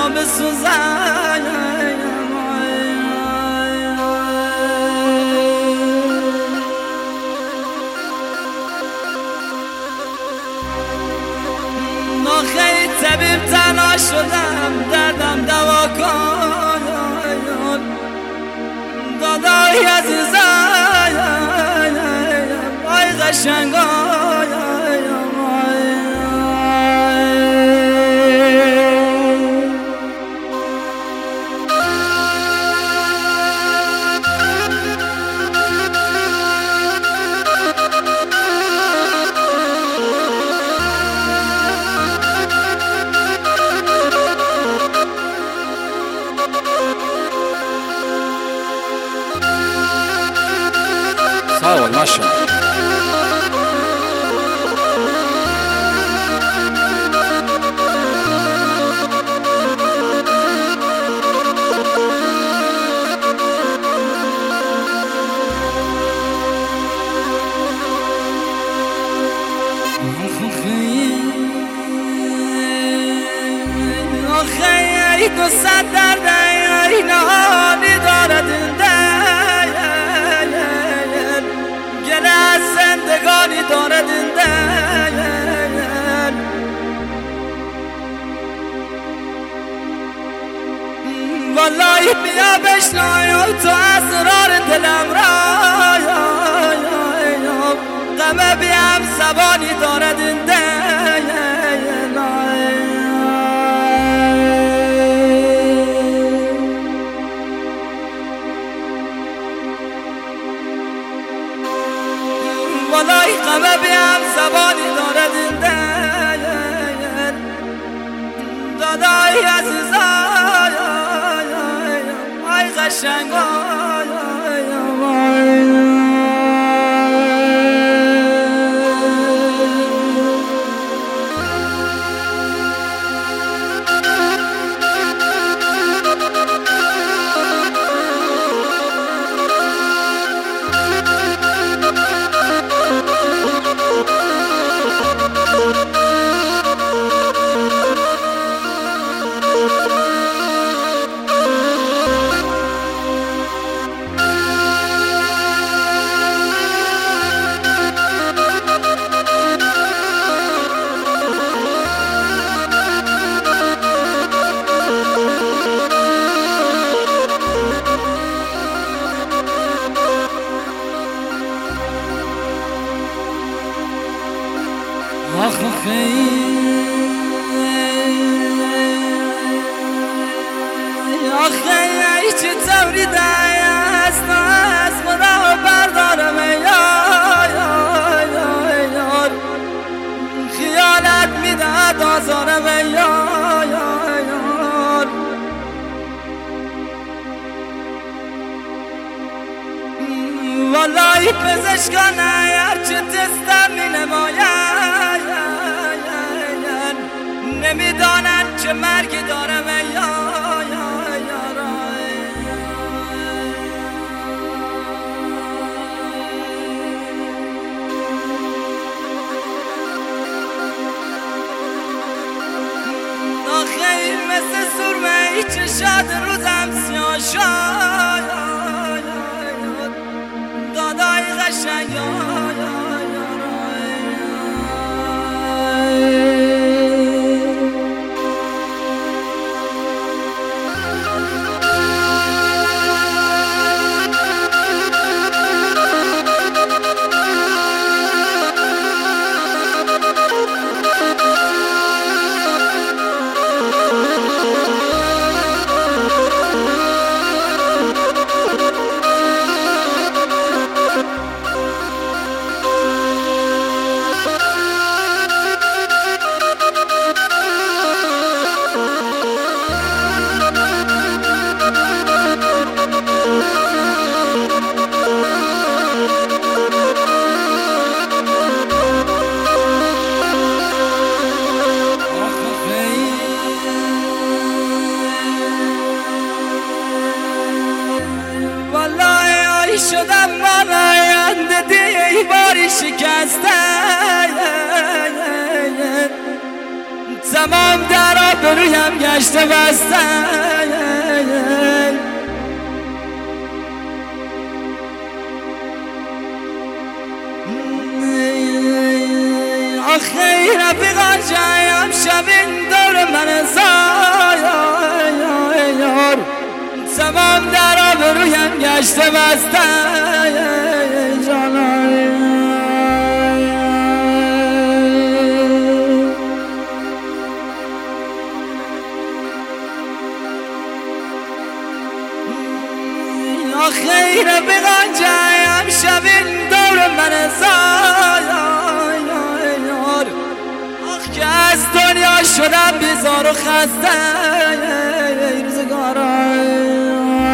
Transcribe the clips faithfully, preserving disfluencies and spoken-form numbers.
ما بسوزم ما خیلی طبیب تنها شدم دردم دوا کن دادای عزیزم آی قشنگای sağ ol maşallah. آخه دو صد درد اینانی دارد این گله از زندگانی دارد این والله بیا بشنای تو اسرار دلم را غم بیم زبانی دارد این والله غم بیم زبانی دارد این دل دادای عزیزای آی قشنگای آخ آخه ای چه طوری دای است از خدا بردارم یار خیالت میدهد آزارم یار والله پزشکان هرچه تستم می نماید نمیدانن چه مرگی دارم آخه مثل سرمه ای چشاد روزم سیاه شد دادای قشنگ آبرویم گشته بسته آخی رفیقان جایم شبین دور من زایار تمام در آبرویم گشته بسته جانم آخی رفیقان جایم شبین دور من زایار آخ که از دنیا شدم بیزار و خسته روزگارم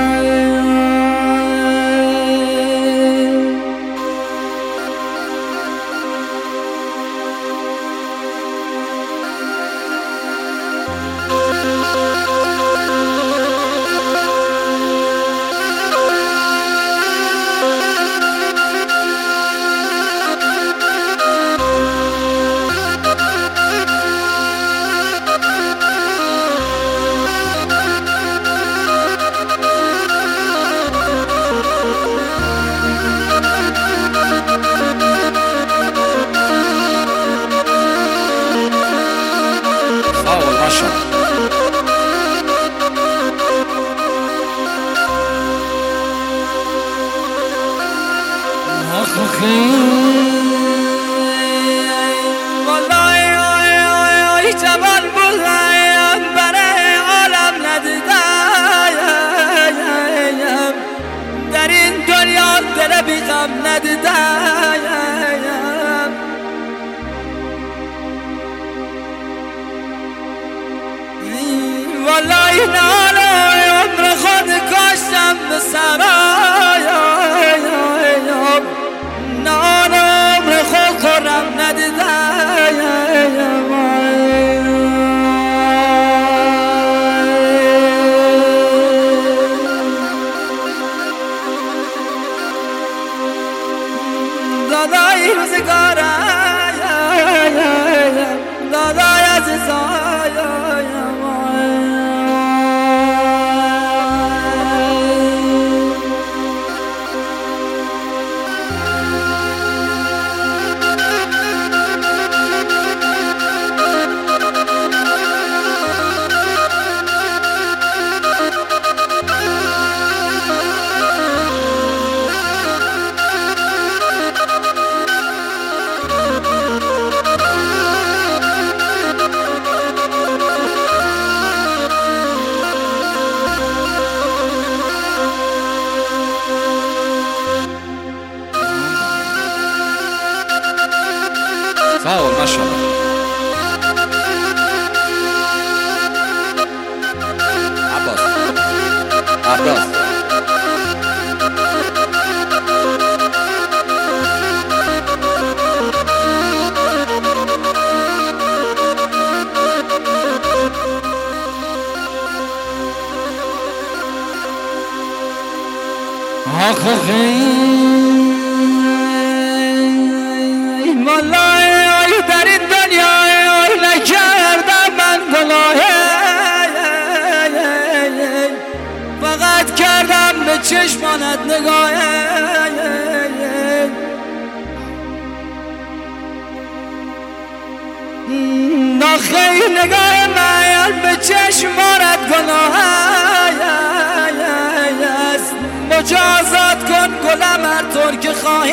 والله جوان بودم برای عالم ندیدم در این دنیا دل بی غم ندیدم والله ناله عمر خود کاشتم به سرایم نان عمر خود خورم ندیدم دادای روزگارم دادای عزیزایم فاول ما شاء الله. عباس عباس والله در این دنیا نکردم من گناه فقط کردم به چشمانت نگاه ناخی نگاه من به چشمانت گناه است مجازات کن گلم هر طور که خواهی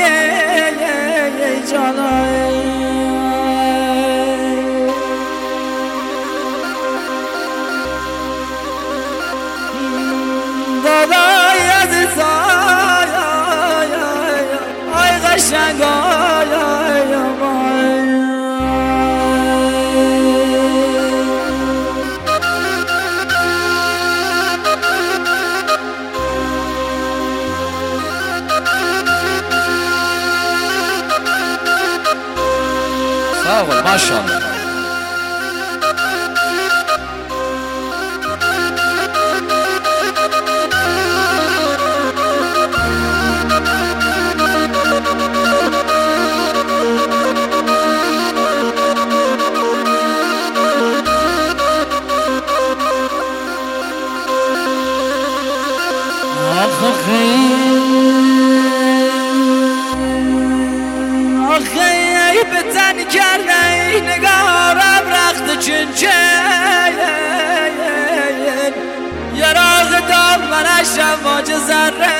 جانم دادای عزیزای آی قشنگای فاول ما شاء الله. چنچه یراغ دام منش واج ذره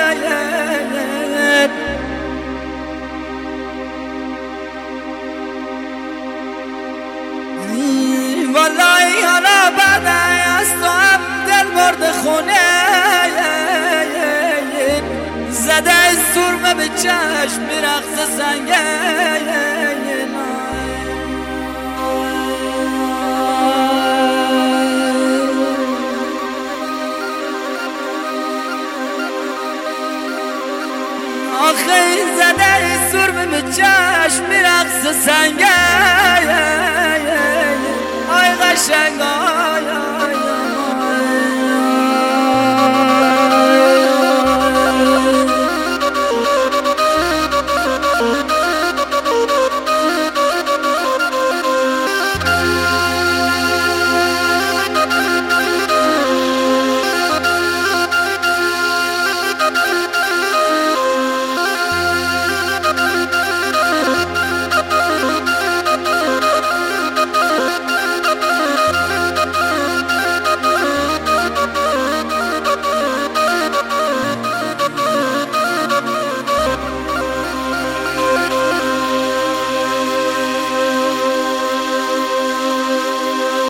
والله حالا بعد از تو هم دل مرد خونه زده سرمه به چشم میرقص سنگه آخه زده سرمه به چشم میرقص سنگه